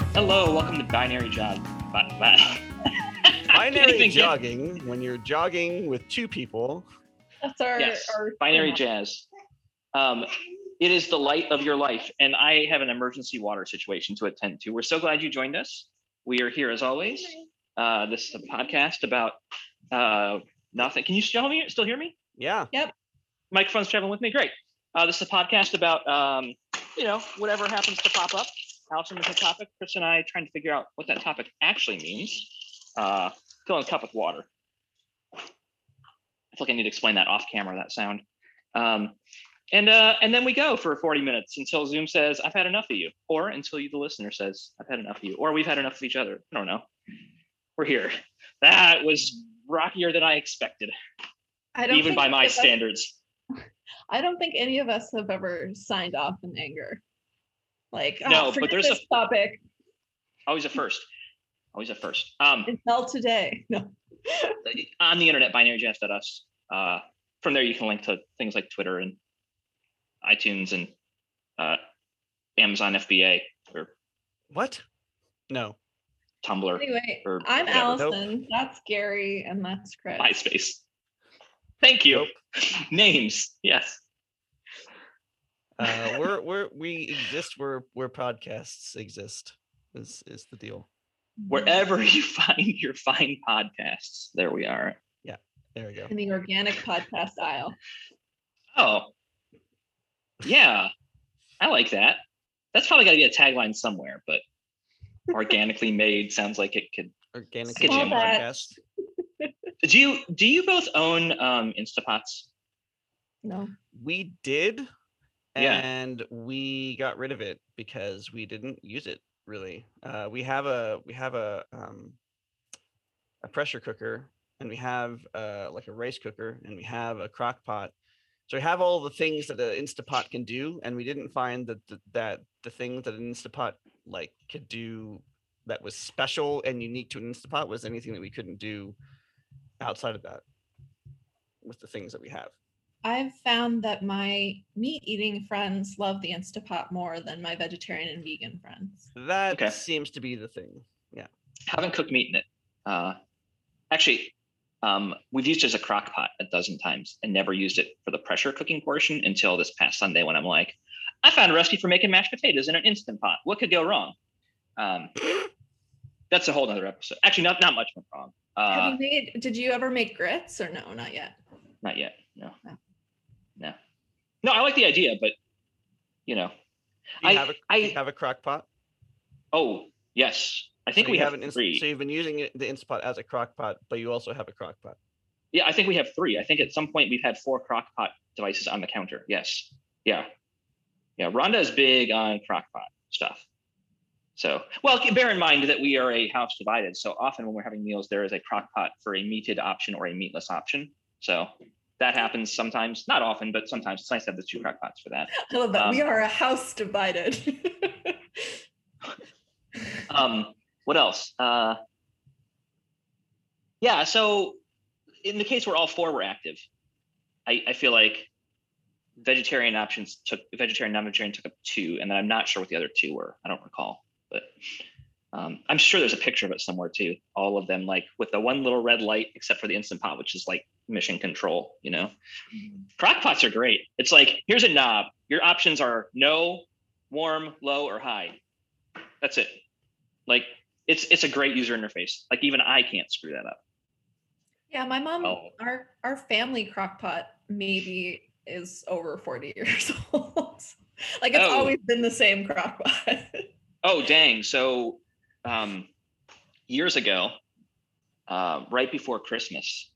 Hello, welcome to Binary Jog. Binary jogging, when you're jogging with two people. That's our binary jazz. It is the light of your life, and I have an emergency water situation to attend to. We're so glad you joined us. We are here as always. This is a podcast about nothing. Can you still hear me? Yeah. Yep. Microphone's traveling with me. Great. This is a podcast about whatever happens to pop up. Allison with a topic. Chris and I trying to figure out what that topic actually means. Filling a cup with water. I feel like I need to explain that off camera, that sound. And then we go for 40 minutes until Zoom says, I've had enough of you. Or until you, the listener, says, I've had enough of you. Or we've had enough of each other. I don't know. We're here. That was rockier than I expected. Even by my standards. I don't think any of us have ever signed off in anger. No, but there's this topic. Always a first. Until today. No. On the internet, binaryjazz.us. From there, you can link to things like Twitter and iTunes and Amazon FBA or what? No. Tumblr. Anyway, or I'm whatever. Allison. Nope. That's Gary, and that's Chris. MySpace. Thank you. Nope. Names. Yes. We exist where podcasts exist is the deal. Wherever you find your fine podcasts, there we are. Yeah, there we go. In the organic podcast aisle. Oh, yeah, I like that. That's probably got to be a tagline somewhere, but organically made sounds like it could. Organically made podcast. Do you both own Instapots? No. We did. And we got rid of it because we didn't use it really. We have a pressure cooker, and we have like a rice cooker, and we have a crock pot. So we have all the things that an Instapot can do, and we didn't find that the things that an Instapot like could do that was special and unique to an Instapot was anything that we couldn't do outside of that with the things that we have. I've found that my meat-eating friends love the Instapot more than my vegetarian and vegan friends. That seems to be the thing. Yeah. Haven't cooked meat in it. Actually, we've used it as a crock pot a dozen times and never used it for the pressure cooking portion until this past Sunday when I'm like, I found a recipe for making mashed potatoes in an Instant Pot. What could go wrong? That's a whole other episode. Actually, not much went wrong. Did you ever make grits or no? Not yet. Not yet. No. No, I like the idea, but you know, you have a crock pot. Oh yes, I think we have three. So you've been using the Instapot as a crock pot, but you also have a crock pot. Yeah, I think we have three. I think at some point we've had 4 crock pot devices on the counter. Yes. Yeah. Rhonda is big on crock pot stuff. So, well, bear in mind that we are a house divided. So often when we're having meals, there is a crock pot for a meated option or a meatless option. So that happens sometimes, not often, but sometimes. It's nice to have the 2 crock pots for that. I love that. We are a house divided. What else? So in the case where all 4 were active, I feel like vegetarian, non-vegetarian took up 2, and then I'm not sure what the other 2 were. I don't recall, but I'm sure there's a picture of it somewhere too. All of them like with the one little red light, except for the Instant Pot, which is like mission control, you know. Crock pots are great. It's like, here's a knob. Your options are no, warm, low, or high. That's it. Like it's a great user interface. Like even I can't screw that up. Yeah, my mom, our family crock pot maybe is over 40 years old. Like it's always been the same crock pot. Oh, dang. So years ago, right before Christmas,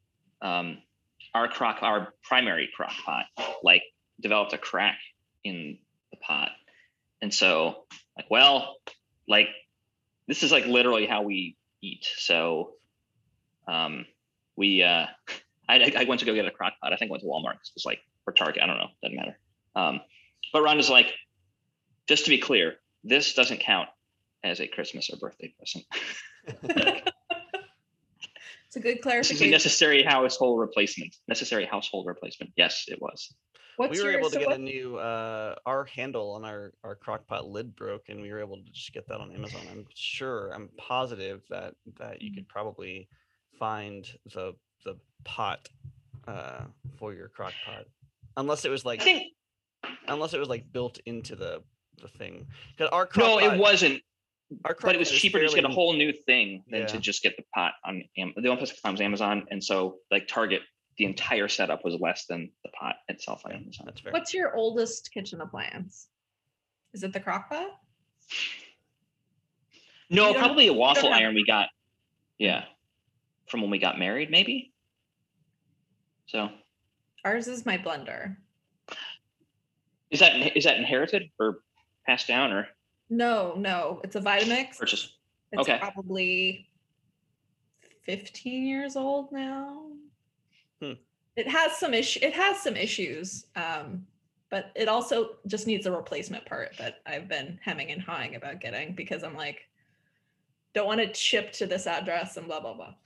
our primary crock pot like developed a crack in the pot. And so like this is like literally how we eat. So I went to go get a crock pot. I think I went to Walmart. It was like, or Target, I don't know, doesn't matter. But Rhonda's like, just to be clear, this doesn't count as a Christmas or birthday present. It's a good clarification. This is a necessary household replacement. Yes, it was. What's we were your able to so get a what, new our handle on our crock pot lid broke, and we were able to just get that on Amazon. I'm positive that you could probably find the pot for your crock pot, unless it was I like think built into the thing. Because our no, crock it pot, wasn't. our But crock it was pot is cheaper to just get a fairly whole new thing than to Yeah. just get the pot on the only place I found was Amazon, and so like Target, the entire setup was less than the pot itself on Yeah, Amazon. that's fair. what's your oldest kitchen appliance? Is it the crock pot? No, You don't- probably a you don't waffle have- iron we got. Yeah, from when we got married, maybe. So Ours is my blender. is that inherited or passed down or No, it's a Vitamix. purchased? It's Okay. probably 15 years old now. Hmm. It has some issues, but it also just needs a replacement part that I've been hemming and hawing about getting because I'm like, don't want it shipped to this address and blah blah blah.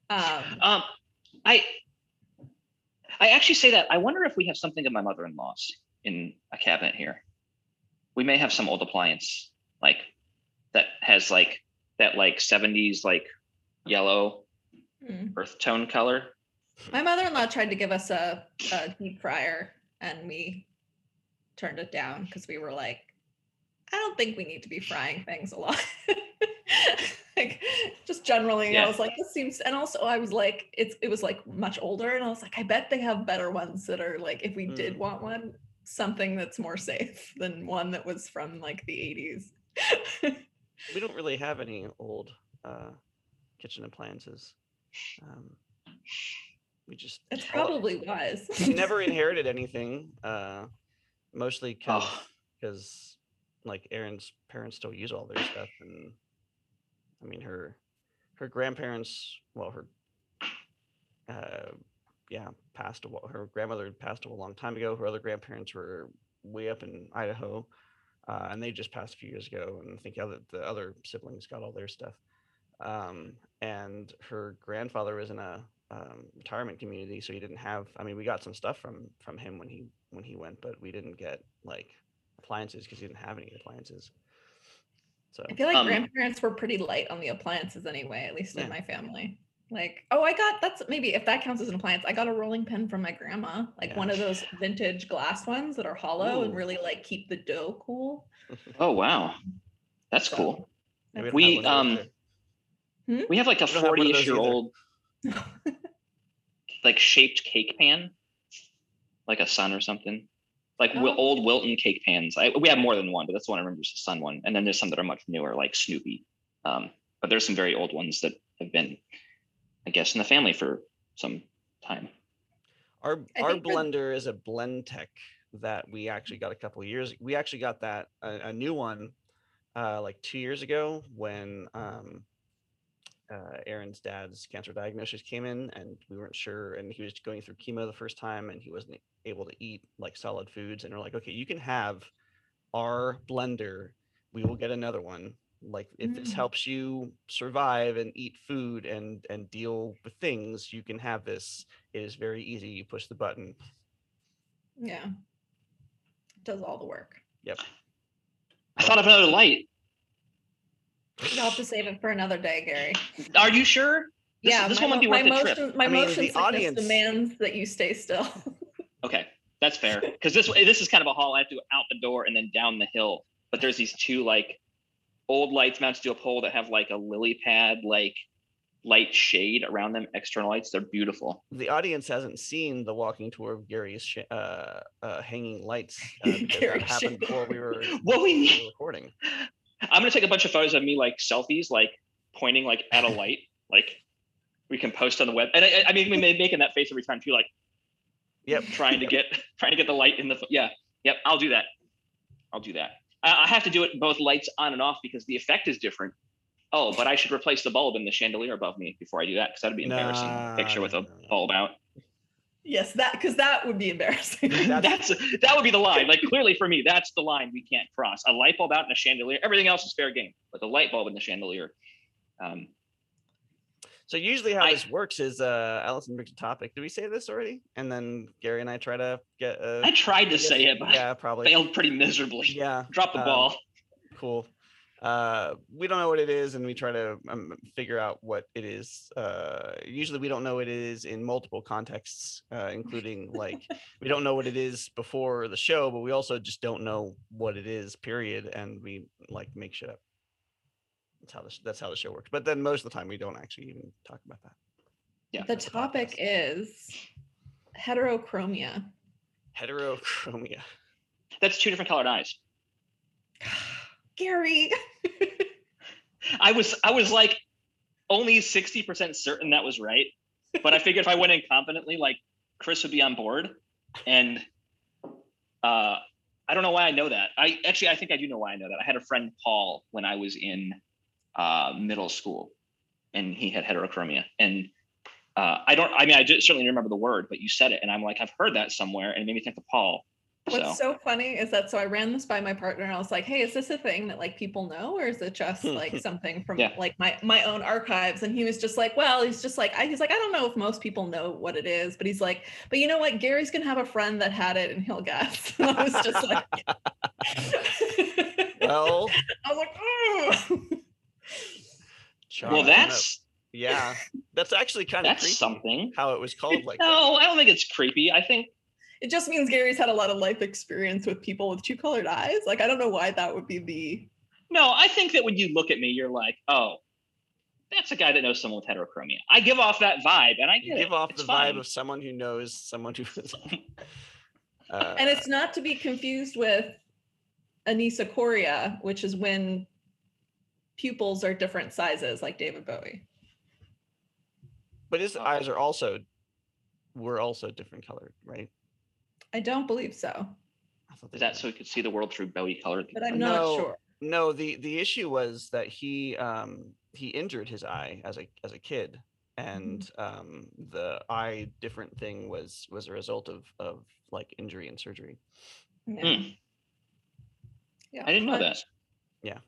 I actually say that. I wonder if we have something of my mother-in-law's in a cabinet here. We may have some old appliance like that has like that like 70s like yellow earth tone color. My mother-in-law tried to give us a deep fryer and we turned it down because we were like, I don't think we need to be frying things a lot. Like just generally, Yeah. I was like, this seems, and also I was like, it was like much older, and I was like, I bet they have better ones that are like, if we did want one, something that's more safe than one that was from like the 80s. We don't really have any old kitchen appliances. We just It's probably wise. we never inherited anything, mostly because like Erin's parents still use all their stuff, and I mean her grandparents, well, her passed away. Her grandmother passed away a long time ago. Her other grandparents were way up in Idaho, and they just passed a few years ago. And I think the other siblings got all their stuff. And her grandfather was in a retirement community, so he didn't have. I mean, we got some stuff from him when he went, but we didn't get like appliances because he didn't have any appliances. So I feel like grandparents were pretty light on the appliances anyway, at least in my family. Like, oh, that's maybe if that counts as an appliance. I got a rolling pin from my grandma, like one of those vintage glass ones that are hollow and really like keep the dough cool. Oh wow, that's cool. We we have like a 40-ish-year-old like shaped cake pan, like a sun or something. Like old Wilton cake pans. We have more than one, but that's the one I remember is the Sun one. And then there's some that are much newer, like Snoopy. But there's some very old ones that have been, I guess, in the family for some time. Our blender is a Blendtec that we actually got a couple of years. We actually got that a new one like 2 years ago when Erin's dad's cancer diagnosis came in, and we weren't sure, and he was going through chemo the first time, and he wasn't able to eat like solid foods, and we're like, okay, you can have our blender, we will get another one, like if this helps you survive and eat food and deal with things, you can have this. It is very easy. You push the button. Yeah, it does all the work. Yep. I thought of another light. You'll have to save it for another day, Gary. Are you sure? This one might be worth the trip. My motion sickness demands that you stay still. Okay, that's fair. Because this is kind of a haul. I have to go out the door and then down the hill. But there's these two like old lights mounted to a pole that have like a lily pad like light shade around them, external lights. They're beautiful. The audience hasn't seen the walking tour of Gary's hanging lights because that happened before we were recording. I'm gonna take a bunch of photos of me like selfies, like pointing like at a light, like we can post on the web. And I mean, we may making that face every time too, like, yep, trying to get the light in the yep. I'll do that. I have to do it both lights on and off because the effect is different. Oh, but I should replace the bulb in the chandelier above me before I do that because that'd be embarrassing. Picture with a bulb out. Yes, that would be embarrassing. that would be the line. Like clearly for me, that's the line we can't cross. A light bulb out in a chandelier. Everything else is fair game, but the light bulb in the chandelier. So usually how I- this works is Allison brings a topic. Did we say this already? And then Gary and I try to get I tried to say it, but yeah, I probably. failed pretty miserably. Yeah. Drop the ball. Cool. We don't know what it is, and we try to figure out what it is. Usually we don't know what it is in multiple contexts, including like we don't know what it is before the show, but we also just don't know what it is, period. And we like make shit up. That's how the show works. But then most of the time we don't actually even talk about that. Yeah. The topic is heterochromia. Heterochromia. That's 2 different colored eyes. Gary. I was like only 60% certain that was right, but I figured if I went in confidently, like Chris would be on board. And I don't know why I know that. I think I do know why I know that. I had a friend, Paul, when I was in middle school, and he had heterochromia. And I just certainly remember the word, but you said it, and I'm like, I've heard that somewhere, and it made me think of Paul. What's so funny is that I ran this by my partner, and I was like, hey, is this a thing that like people know, or is it just like something from like my own archives? And he was just like, well, he's like, I don't know if most people know what it is, but he's like, but you know what, Gary's gonna have a friend that had it and he'll guess. And I was just like, well, I was like, oh. Well, that's actually kind of creepy. Something how it was called like no that. I don't think it's creepy. I think it just means Gary's had a lot of life experience with people with 2 colored eyes. Like, I don't know why that would be the no, I think that when you look at me, you're like, oh, that's a guy that knows someone with heterochromia. I give off that vibe, and I give off the vibe of someone who knows someone who and it's not to be confused with anisocoria, which is when pupils are different sizes, like David Bowie. But his eyes were also different colored, right? I don't believe so. Is that so he could see the world through Bowie colored? But I'm not sure. No, the issue was that he injured his eye as a kid, and the eye different thing was a result of like injury and surgery. Yeah. Yeah. I didn't know that. Yeah.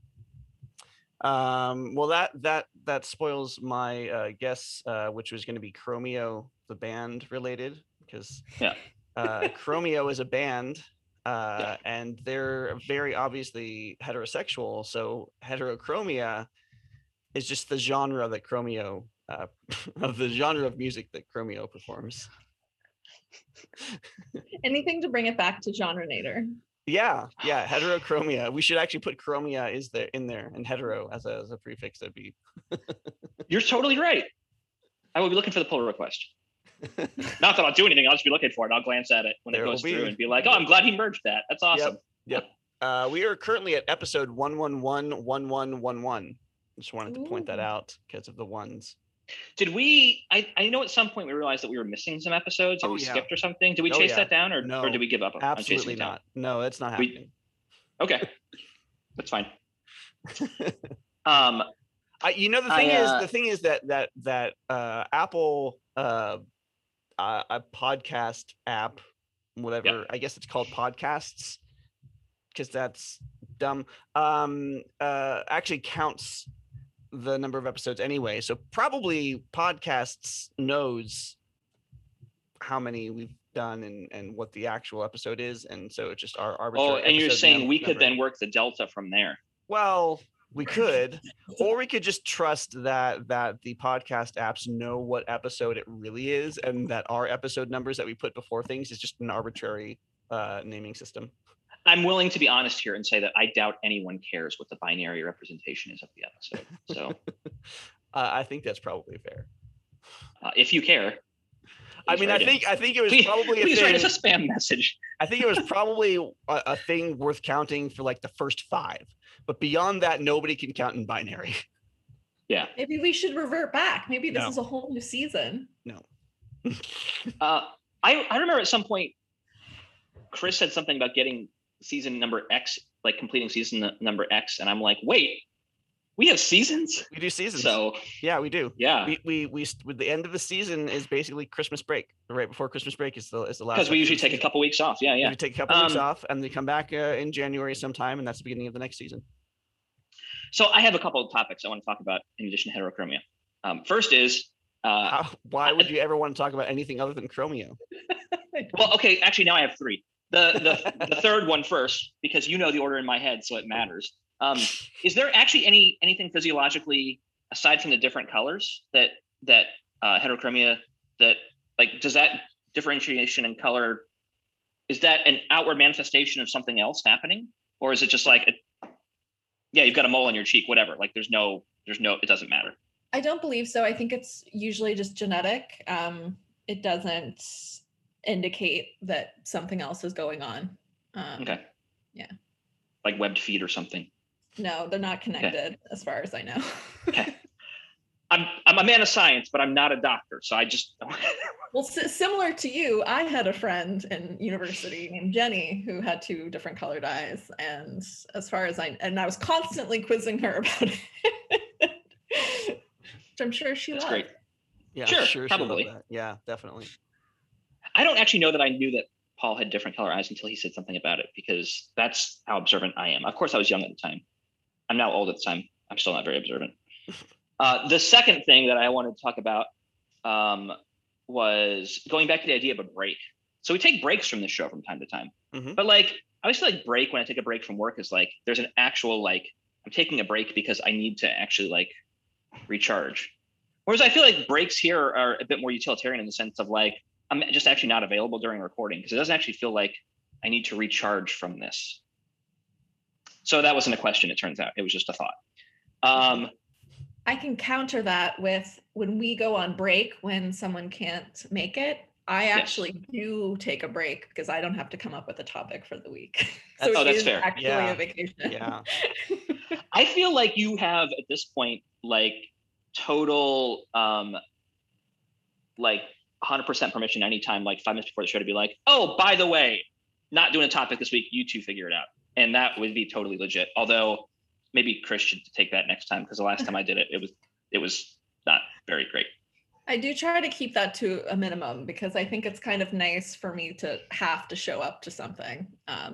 Well, that spoils my guess, which was going to be Chromeo, the band related, because Chromeo is a band, and they're very obviously heterosexual. So heterochromia is just the genre that Chromeo of the genre of music that Chromeo performs. Anything to bring it back to genre nader. Yeah, heterochromia. We should actually put chromia in there and hetero as a prefix. That'd be. You're totally right. I will be looking for the pull request. Not that I'll do anything. I'll just be looking for it. I'll glance at it when it goes through and be like, "Oh, I'm glad he merged that. That's awesome." Yep. We are currently at episode 1111111. Just wanted to point that out because of the ones. Did we? I know at some point we realized that we were missing some episodes, or we skipped or something. Did we chase that down, or did we give up? Absolutely not. No, that's not happening. Okay, that's fine. The thing is that Apple a podcast app, whatever, I guess it's called Podcasts, because that's dumb, actually counts the number of episodes anyway. So probably Podcasts knows how many we've done and what the actual episode is, and so it's just our arbitrary. Oh, and you're saying we could then work the delta from there? Well, we could, or we could just trust that the podcast apps know what episode it really is, and that our episode numbers that we put before things is just an arbitrary naming system. I'm willing to be honest here and say that I doubt anyone cares what the binary representation is of the episode. So I think that's probably fair. If you care. I mean, I think it was probably please write us a spam message. I think it was probably a thing worth counting for like the first 5, but beyond that, nobody can count in binary. Yeah. Maybe we should revert back. Maybe this is a whole new season. No. I remember at some point, Chris said something about getting season number X, like completing season number X, and I'm like, wait, we have seasons? We do seasons. So yeah, we do. Yeah. We with the end of the season is basically Christmas break. Right before Christmas break is the last. Because we usually take a couple weeks off. Yeah. We take a couple weeks off, and we come back in January sometime, and that's the beginning of the next season. So I have a couple of topics I want to talk about in addition to heterochromia. First is, Why would you ever want to talk about anything other than Chromio? well, okay, actually now I have three. The third one first, because you know the order in my head, so it matters. Is there actually anything physiologically aside from the different colors that heterochromia, that like, does that differentiation in color, is that an outward manifestation of something else happening, or is it just like yeah, you've got a mole on your cheek, whatever, like there's no it doesn't matter? I don't believe so. I think it's usually just genetic. It doesn't indicate that something else is going on. Okay. Yeah. Like webbed feet or something. No, they're not connected, as far as I know. Okay. I'm a man of science, but I'm not a doctor, so I just Well, similar to you, I had a friend in university named Jenny who had two different colored eyes, and as far as I was constantly quizzing her about it, which I'm sure she That's loved. great. Yeah, Sure, she loved probably. that. Yeah, definitely. I don't actually know that I knew that Paul had different color eyes until he said something about it, because that's how observant I am. Of course, I was young at the time. I'm now old at the time. I'm still not very observant. The second thing that I wanted to talk about was going back to the idea of a break. So we take breaks from this show from time to time, but like, I always feel like break, when I take a break from work, is like, there's an actual, like, I'm taking a break because I need to actually like recharge. Whereas I feel like breaks here are a bit more utilitarian in the sense of like, I'm just actually not available during recording, because it doesn't actually feel like I need to recharge from this. So that wasn't a question, it turns out. It was just a thought. I can counter that with, when we go on break, when someone can't make it, I actually do take a break because I don't have to come up with a topic for the week. So Oh, it that's is fair. actually a vacation. Yeah. I feel like you have at this point, like total, like 100% permission anytime, like 5 minutes before the show, to be like, oh, by the way, not doing a topic this week, you two figure it out. And that would be totally legit. Although maybe Chris should take that next time, because the last time I did it, it was not very great. I do try to keep that to a minimum, because I think it's kind of nice for me to have to show up to something.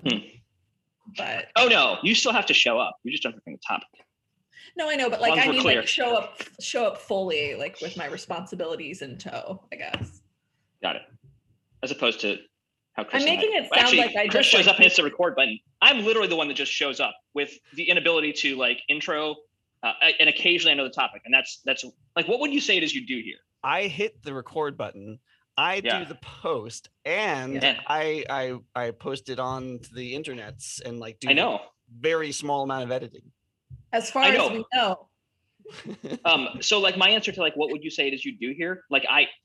But oh no, you still have to show up. You just don't bring the topic. No, I know, but like, Ones I were mean, clear. like show up fully, like with my responsibilities in tow, I guess. Got it. As opposed to how Chris I'm making it sound actually, like I Chris just shows like up and hits the record button. I'm literally the one that just shows up with the inability to like intro, and occasionally I know the topic, and that's like, what would you say it is you do here? I hit the record button. I do the post, and I post it on to the internets and like do a very small amount of editing. As far as we know. So like, my answer to like, what would you say it is you do here? Like,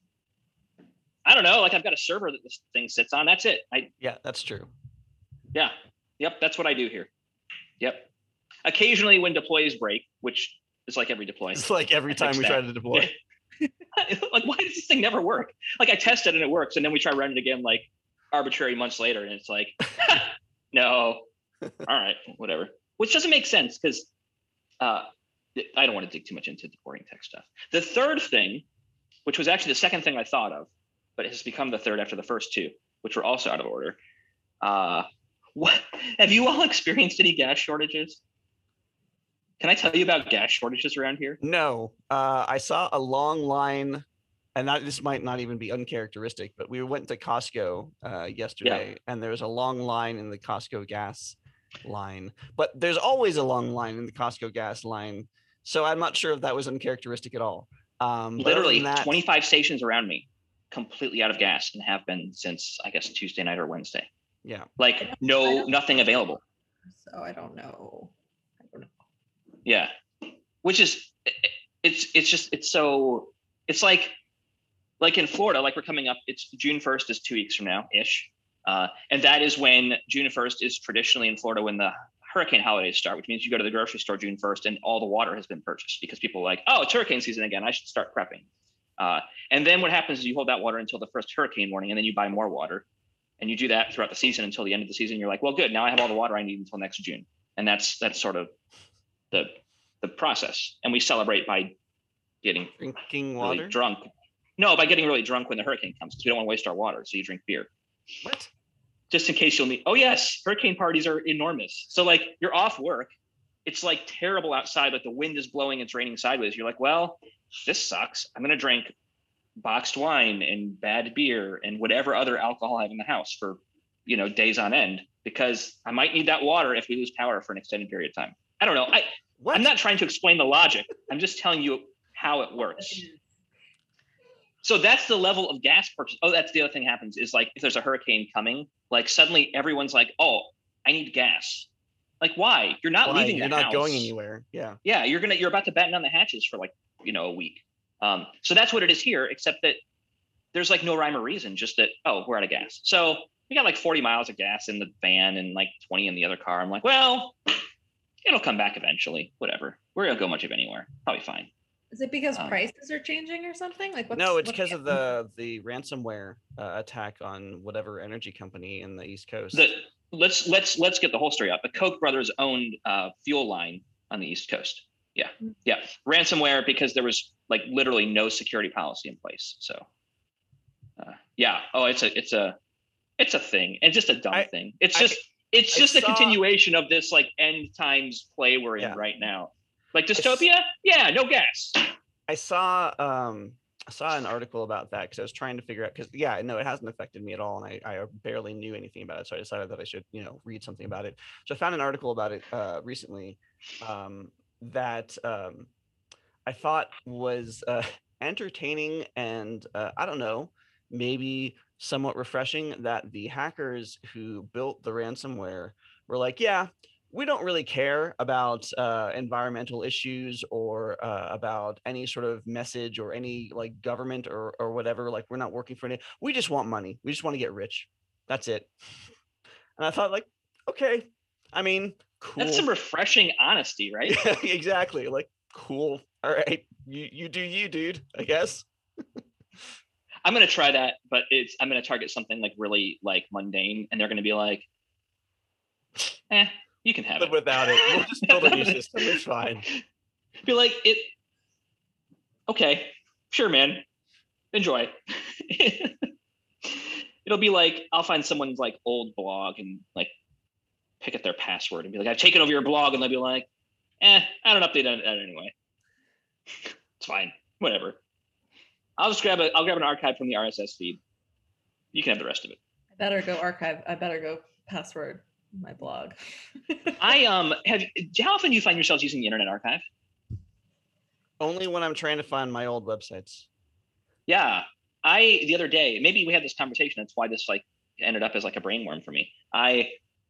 I don't know. Like, I've got a server that this thing sits on. That's it. Yeah, that's true. Yeah. Yep. That's what I do here. Yep. Occasionally when deploys break, which is like every deploy. It's like every time we try to deploy. Yeah. Like, why does this thing never work? Like, I test it and it works, and then we try running it again like arbitrary months later, and it's like, no. All right, whatever. Which doesn't make sense, because I don't want to dig too much into the boring tech stuff. The third thing, which was actually the second thing I thought of, but it has become the third after the first two, which were also out of order. What have you all experienced any gas shortages? Can I tell you about gas shortages around here? No, I saw a long line, and this might not even be uncharacteristic, but we went to Costco yesterday, and there was a long line in the Costco gas line. But there's always a long line in the Costco gas line, so I'm not sure if that was uncharacteristic at all. Literally 25 stations around me, completely out of gas, and have been since, I guess, Tuesday night or Wednesday. Yeah, like nothing available. So I don't know. Yeah, which is it's like in Florida, like we're coming up, it's June 1st is 2 weeks from now ish, and that is when June 1st is traditionally in Florida when the hurricane holidays start, which means you go to the grocery store June 1st and all the water has been purchased, because people are like, oh, it's hurricane season again, I should start prepping. And then what happens is you hold that water until the first hurricane warning, and then you buy more water, and you do that throughout the season until the end of the season. You're like, well, good, now I have all the water I need until next June. And that's sort of the process. And we celebrate by getting drinking really water drunk. No, by getting really drunk when the hurricane comes, because we don't want to waste our water. So you drink beer. What? Just in case you'll need. Oh yes, hurricane parties are enormous. So like, you're off work, it's like terrible outside, like the wind is blowing, it's raining sideways. You're like, well, this sucks. I'm gonna drink boxed wine and bad beer and whatever other alcohol I have in the house for, days on end, because I might need that water if we lose power for an extended period of time. I don't know. I'm not trying to explain the logic. I'm just telling you how it works. So that's the level of gas purchase. Oh, that's the other thing happens is like, if there's a hurricane coming, like suddenly everyone's like, oh, I need gas. Like, why? You're not leaving the house. You're not going anywhere. Yeah. Yeah. You're about to batten down the hatches for like, a week. So that's what it is here, except that there's like no rhyme or reason, just that, oh, we're out of gas. So we got like 40 miles of gas in the van and like 20 in the other car. I'm like, well, it'll come back eventually. Whatever. We're gonna go much of anywhere. Probably fine. Is it because prices are changing or something? Like, no, it's because of the ransomware attack on whatever energy company in the East Coast. Let's get the whole story up. The Koch brothers owned fuel line on the East Coast. Yeah. Ransomware, because there was like literally no security policy in place. So yeah. Oh, it's a thing, and just a dumb thing. It's just a continuation of this like end times play we're in right now. Like dystopia? Yeah, no gas. I saw an article about that because I was trying to figure out, because it hasn't affected me at all, and I barely knew anything about it, so I decided that I should read something about it. So I found an article about it recently that I thought was entertaining and I don't know, maybe somewhat refreshing, that the hackers who built the ransomware were like, yeah, we don't really care about environmental issues or about any sort of message or any like government or whatever. Like, we're not working for any. We just want money. We just want to get rich. That's it. And I thought, like, okay, I mean, cool. That's some refreshing honesty, right? Yeah, exactly. Like, cool. All right, you do you, dude. I guess. I'm gonna try that, but I'm gonna target something like really like mundane, and they're gonna be like, you can have it without it. We'll just build a new system. It's fine. Be like, okay, sure, man. Enjoy. It'll be like, I'll find someone's like old blog and like pick at their password and be like, I've taken over your blog, and they'll be like, I don't update that anyway. It's fine. Whatever. I'll grab an archive from the RSS feed. You can have the rest of it. I better go password my blog. How often do you find yourselves using the Internet Archive? Only when I'm trying to find my old websites. Yeah. The other day, maybe we had this conversation. That's why this like ended up as like a brainworm for me. I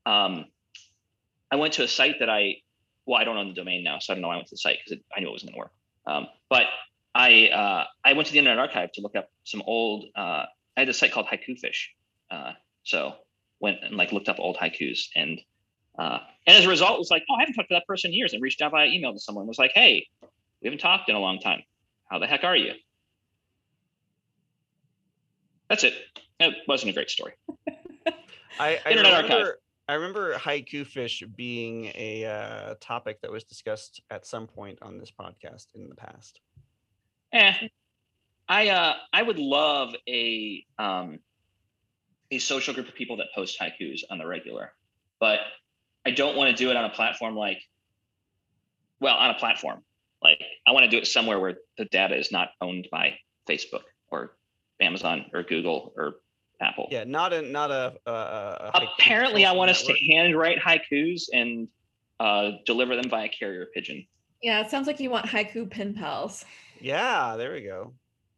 went to a site that I don't own the domain now, so I don't know why I went to the site, because I knew it wasn't going to work. But I went to the Internet Archive to look up some old. I had a site called Haiku Fish, so went and like looked up old haikus, and as a result was like, oh, I haven't talked to that person in years, and reached out via email to someone. Was like, hey, we haven't talked in a long time. How the heck are you? That's it. It wasn't a great story. Internet Archive. I remember Haiku Fish being a topic that was discussed at some point on this podcast in the past. I would love a social group of people that post haikus on the regular, but I don't want to do it on a platform like I want to do it somewhere where the data is not owned by Facebook or Amazon or Google or Apple. Yeah, not a apparently I want us to handwrite haikus and deliver them via carrier pigeon. Yeah, it sounds like you want haiku pen pals. Yeah, there we go.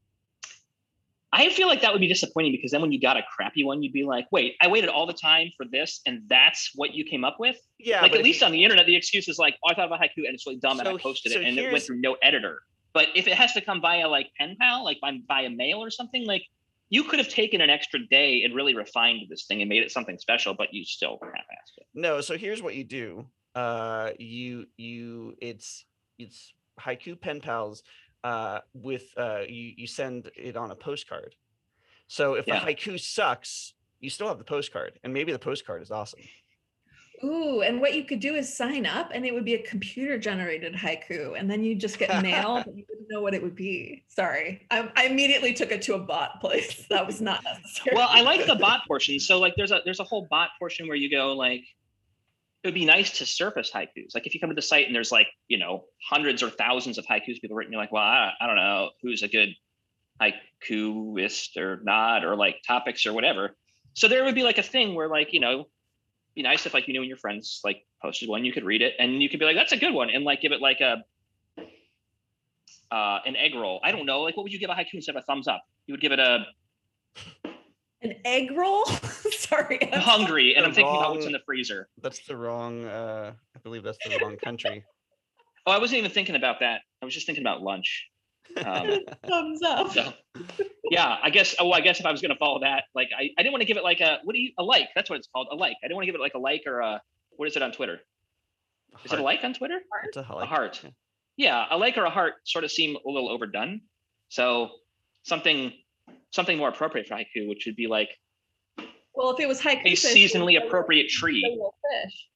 I feel like that would be disappointing, because then when you got a crappy one, you'd be like, wait, I waited all the time for this, and that's what you came up with? Yeah. Like, at least on the internet, the excuse is like, oh, I thought about haiku and it's really dumb, and I posted it, and it went through no editor. But if it has to come via like pen pal, like via mail or something, like, you could have taken an extra day and really refined this thing and made it something special, but you still half-assed it. No, so here's what you do. It's haiku pen pals with you send it on a postcard. So if the haiku sucks, you still have the postcard, and maybe the postcard is awesome. Ooh, and what you could do is sign up, and it would be a computer generated haiku, and then you just get mail, but you wouldn't know what it would be. Sorry, I immediately took it to a bot place. That was not necessary. Well, I like the bot portion. So like there's a whole bot portion where you go like, it would be nice to surface haikus. Like if you come to the site and there's like, hundreds or thousands of haikus people written, you're like, well, I don't know who's a good haikuist or not, or like topics or whatever. So there would be like a thing where like, be nice if like and your friends like posted one, you could read it and you could be like, that's a good one, and like give it like an egg roll. I don't know, like what would you give a haiku instead of a thumbs up? You would give it an egg roll. Sorry, I'm hungry and I'm thinking about what's in the freezer. That's the wrong I believe that's the wrong country. Oh, I wasn't even thinking about that. I was just thinking about lunch. Thumbs up. So, yeah, I guess if I was gonna follow that, like I didn't want to give it like a like, that's what it's called, a like. I didn't want to give it like a like or a, what is it on Twitter? Is it a like on Twitter? It's a heart. A heart. Yeah, a like or a heart sort of seem a little overdone. So something more appropriate for haiku, which would be like, well, if it was haiku, a seasonally appropriate tree. Fish.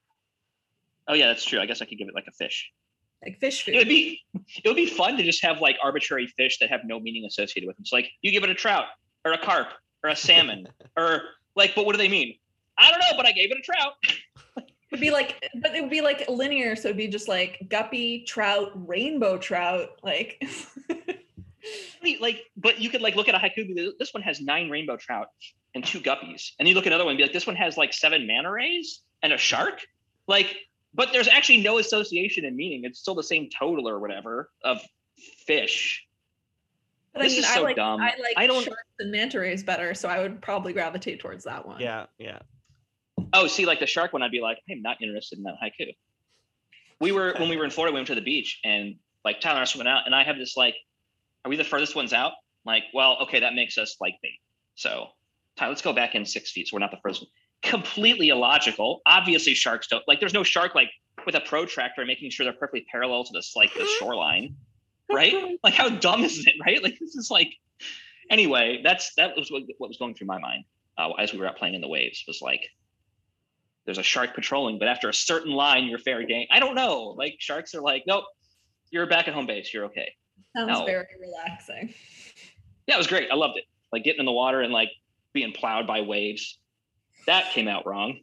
Oh yeah, that's true. I guess I could give it like a fish. Like fish food. It would be fun to just have like arbitrary fish that have no meaning associated with them. So like you give it a trout or a carp or a salmon or like, but what do they mean? I don't know, but I gave it a trout. It'd be like, but it would be like linear. So it'd be just like guppy, trout, rainbow trout, like. Like, but you could like look at a haiku. This one has 9 rainbow trout and 2 guppies, and you look at another one and be like, this one has like 7 manta rays and a shark. Like, but there's actually no association in meaning. It's still the same total or whatever of fish. But this is so dumb. I like sharks and manta rays better, so I would probably gravitate towards that one. Yeah. Oh, see, like the shark one, I'd be like, I'm not interested in that haiku. When we were in Florida, we went to the beach, and like Tyler and I were swimming out, and I have this like, are we the furthest ones out? Like, well, okay, that makes us like bait. So, Tyler, let's go back in 6 feet. So we're not the first one. Completely illogical. Obviously, sharks don't, like, there's no shark like with a protractor making sure they're perfectly parallel to this, like the shoreline, right? Like, how dumb is it, right? Like, this is like, anyway, that was what was going through my mind as we were out playing in the waves, was like, there's a shark patrolling, but after a certain line, you're fair game. I don't know. Like, sharks are like, nope, you're back at home base. You're okay. Sounds very relaxing. Yeah, it was great. I loved it. Like getting in the water and like being plowed by waves. That came out wrong.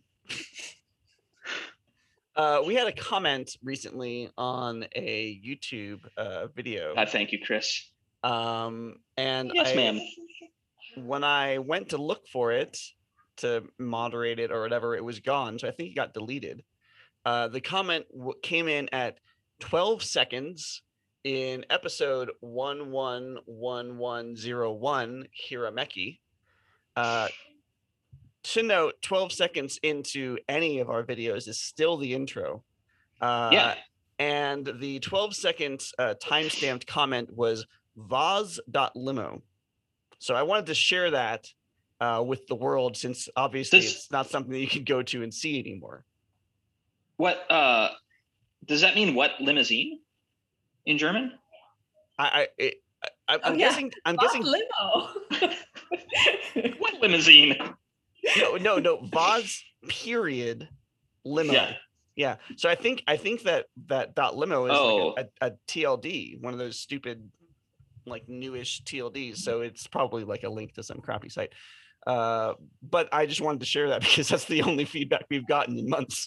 We had a comment recently on a YouTube video. Thank you, Chris. And yes, ma'am. When I went to look for it to moderate it or whatever, it was gone. So I think it got deleted. The comment came in at 12 seconds in episode 111101 Hirameki. To note, 12 seconds into any of our videos is still the intro. And the 12-second timestamped comment was vaz.limo. So I wanted to share that with the world, since obviously it's not something that you can go to and see anymore. What does that mean? What limousine in German? I'm guessing. I'm guessing limo. What limousine? No. Vaz period limo. Yeah. So I think that .limo is like a TLD, one of those stupid, like newish TLDs. So it's probably like a link to some crappy site. But I just wanted to share that because that's the only feedback we've gotten in months.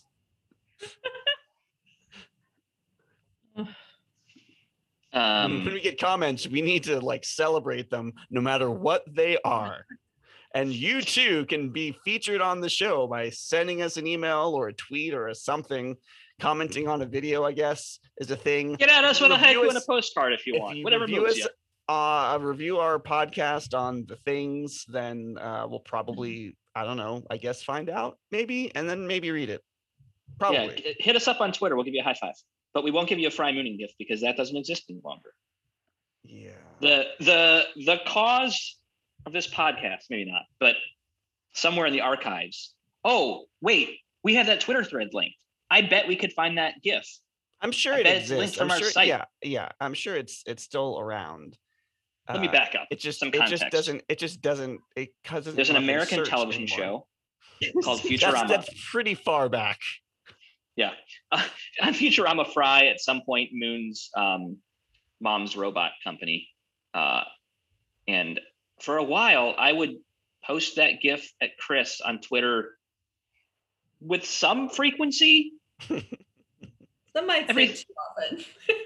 When we get comments, we need to like celebrate them no matter what they are. And you too can be featured on the show by sending us an email or a tweet or something. Commenting on a video, I guess, is a thing. Get at us with a haiku and a postcard if you want. Whatever moves you. Review our podcast on the things, then we'll probably, I don't know, I guess find out maybe, and then maybe read it. Probably. Yeah, hit us up on Twitter. We'll give you a high five. But we won't give you a Fry Mooning gift because that doesn't exist any longer. Yeah. The cause of this podcast, maybe not, but somewhere in the archives. Oh, wait, we have that Twitter thread linked. I bet we could find that GIF. I'm sure it exists. From our site. Yeah. I'm sure it's still around. Let me back up. It just doesn't. There's an American television show called Futurama. That's pretty far back. Yeah. On Futurama, Fry at some point moons mom's robot company. And for a while, I would post that GIF at Chris on Twitter with some frequency. Some might Every- say too often.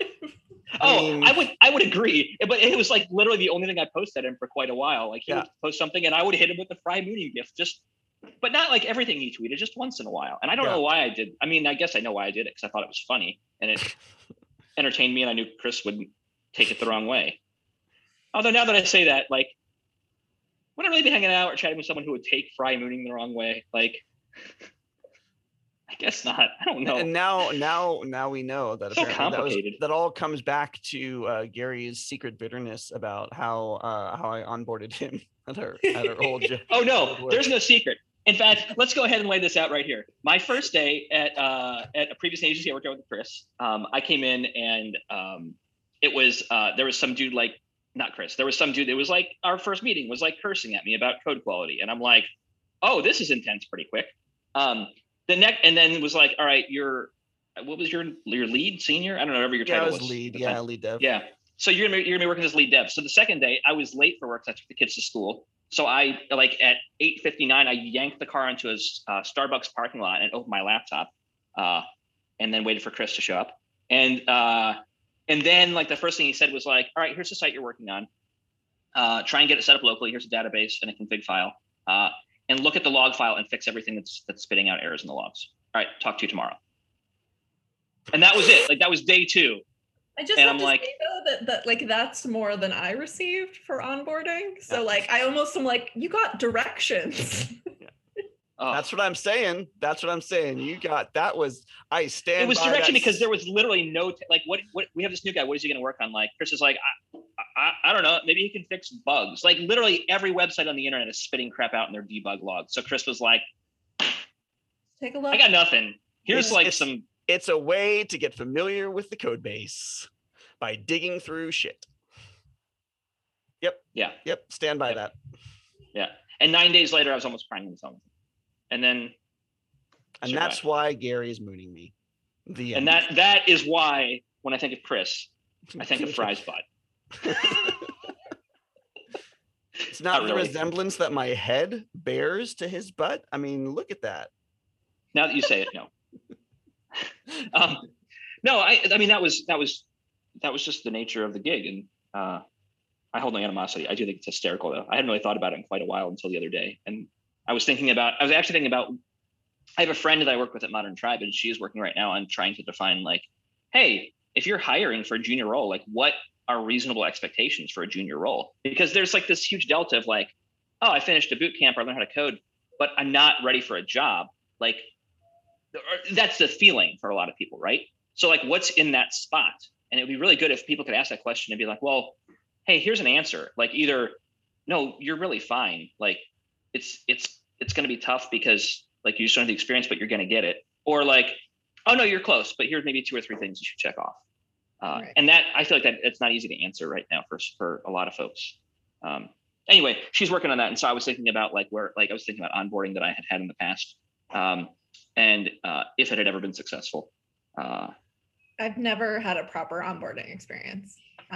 I would agree, but it was like literally the only thing I posted him for quite a while. Like he would post something, and I would hit him with the Fry Mooning gift, but not like everything he tweeted, just once in a while. And I don't know why I did. I mean, I guess I know why I did it because I thought it was funny and it entertained me, and I knew Chris wouldn't take it the wrong way. Although now that I say that, like, would I really be hanging out or chatting with someone who would take Fry Mooning the wrong way? Like, I guess not. I don't know. And now we know that So apparently complicated. that all comes back to Gary's secret bitterness about how I onboarded him at our old job. Oh no, there's no secret. In fact, let's go ahead and lay this out right here. My first day at a previous agency I worked at with Chris, I came in and it was there was some dude, like, not Chris, there was some dude that was like, our first meeting was like cursing at me about code quality, and I'm like, oh, this is intense pretty quick. And then it was like, all right, what was your lead senior? I don't know, whatever your title was. Lead, lead dev. Yeah. So you're gonna be working as lead dev. So the second day I was late for work because I took the kids to school. So I, like, at 8:59, I yanked the car into a Starbucks parking lot and opened my laptop, and then waited for Chris to show up. And then, like, the first thing he said was like, all right, here's the site you're working on. Try and get it set up locally. Here's a database and a config file. And look at the log file and fix everything that's spitting out errors in the logs. All right, talk to you tomorrow. And that was it. Like, that was day 2. I just have to say though that like that's more than I received for onboarding. So like I almost am like, you got directions. That's what I'm saying. You got that was I stand. It was by direction that. because there was literally no like what we have this new guy. What is he going to work on? Like Chris is like, I don't know. Maybe he can fix bugs. Like literally every website on the internet is spitting crap out in their debug log. So Chris was like, take a look. I got nothing. Here's some. It's a way to get familiar with the code base by digging through shit. Yep. Yeah. Yep. Stand by that. Yeah. And 9 days later, I was almost crying on the phone. And then. And that's why Gary is mooning me. And that is why when I think of Chris, I think of Fry's butt. It's not the resemblance that my head bears to his butt. I mean, look at that. Now that you say it, no. No, I mean that was just the nature of the gig, and I hold no animosity. I do think it's hysterical though. I hadn't really thought about it in quite a while until the other day, and I was actually thinking about. I have a friend that I work with at Modern Tribe, and she is working right now on trying to define, like, hey, if you're hiring for a junior role, like, what are reasonable expectations for a junior role? Because there's like this huge delta of like, oh, I finished a boot camp, or I learned how to code, but I'm not ready for a job. Like, that's the feeling for a lot of people, right? So like, what's in that spot? And it would be really good if people could ask that question and be like, well, hey, here's an answer. Like, either, no, you're really fine. Like, it's going to be tough because like you just don't have the experience, but you're going to get it. Or like, oh no, you're close, but here's maybe 2 or 3 things you should check off. Right. And that, I feel like that it's not easy to answer right now for a lot of folks. Anyway, she's working on that. And so I was thinking about like I was thinking about onboarding that I had in the past. And if it had ever been successful. I've never had a proper onboarding experience.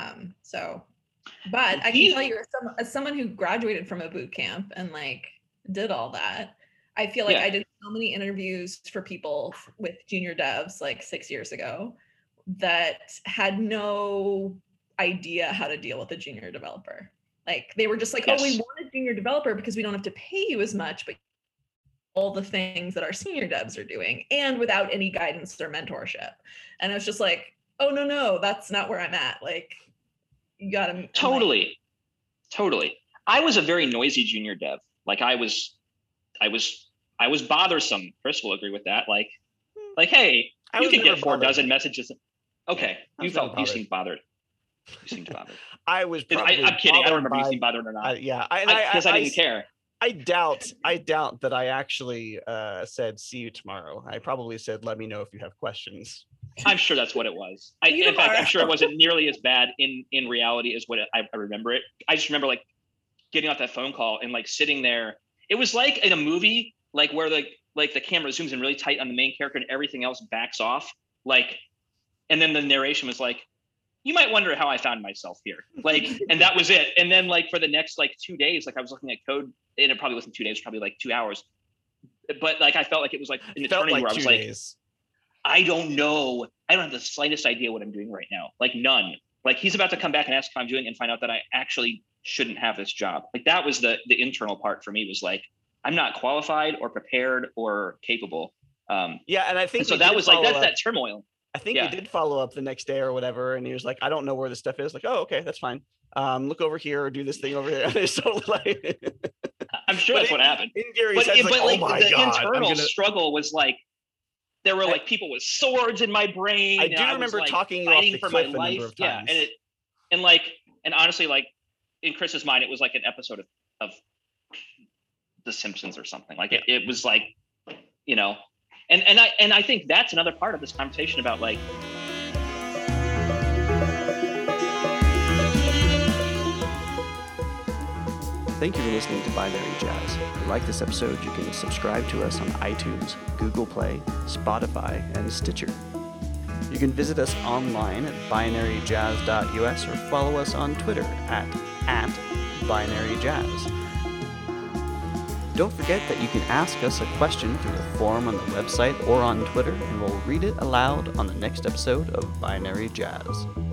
But I can tell you as someone who graduated from a boot camp and like did all that, I feel like I did so many interviews for people with junior devs like 6 years ago that had no idea how to deal with a junior developer. Like they were just like, oh, we want a junior developer because we don't have to pay you as much, but all the things that our senior devs are doing, and without any guidance or mentorship. And I was just like, oh no, that's not where I'm at. Like, you gotta totally. I was a very noisy junior dev. Like I was bothersome. Chris will agree with that. Like, hey, you can get 4 dozen messages. Okay, you seemed bothered. You seemed bothered. I was. I'm kidding. I don't remember you seemed bothered or not. Because I didn't care. I doubt that I actually said see you tomorrow. I probably said let me know if you have questions. I'm sure that's what it was. In fact, I'm sure it wasn't nearly as bad in reality as what I remember it. I just remember like getting off that phone call and like sitting there. It was like in a movie, like where the camera zooms in really tight on the main character and everything else backs off. Like, and then the narration was like, you might wonder how I found myself here. Like, and that was it. And then like for the next like 2 days, like I was looking at code, and it probably wasn't 2 days, probably like 2 hours, but like I felt like it was like an It felt eternity like where I 2 was like, days. I don't know. I don't have the slightest idea what I'm doing right now. Like none. Like he's about to come back and ask how I'm doing and find out that I actually shouldn't have this job. Like that was the internal part for me, was like, I'm not qualified or prepared or capable. Yeah, and I think And so we that did was like, follow that's up. that turmoil. I think Yeah. we did follow up the next day or whatever, and he was like, "I don't know where this stuff is." Like, "Oh, okay, that's fine. Look over here or do this thing over here." And it's totally like, I'm sure But that's what happened. in Gary's But, head, it's like, "Oh my the god, I'm internal gonna." struggle was like, there were like people with swords in my brain. I and do was, remember like, talking you off fighting the for my cliff a number life. of Yeah, times. and honestly, like in Chris's mind, it was like an episode of The Simpsons or something. Like it was like, you know, and I think that's another part of this conversation about like. Thank you for listening to Binary Jazz. If you like this episode, you can subscribe to us on iTunes, Google Play, Spotify, and Stitcher. You can visit us online at binaryjazz.us or follow us on Twitter at binaryjazz. Don't forget that you can ask us a question through the forum on the website or on Twitter, and we'll read it aloud on the next episode of Binary Jazz.